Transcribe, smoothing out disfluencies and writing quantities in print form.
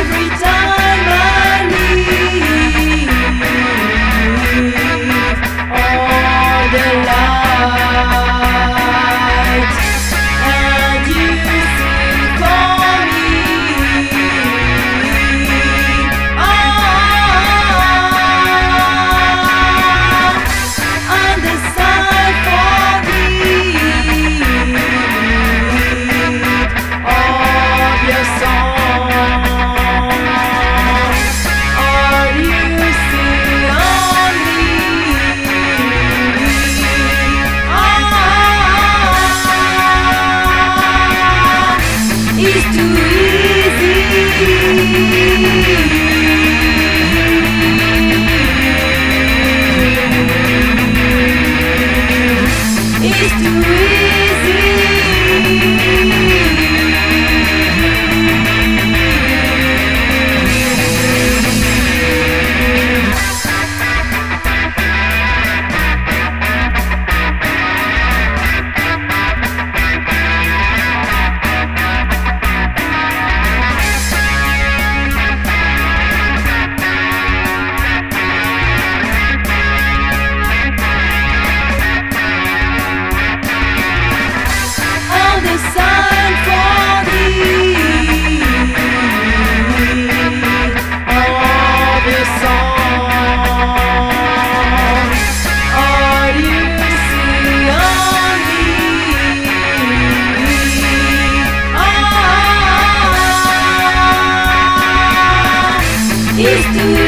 every time I leave all the light, and you sing for me. And the sun for me of your song. All you see on me is too easy. It's too easy. All the sun for me, all the song, all you see on me is too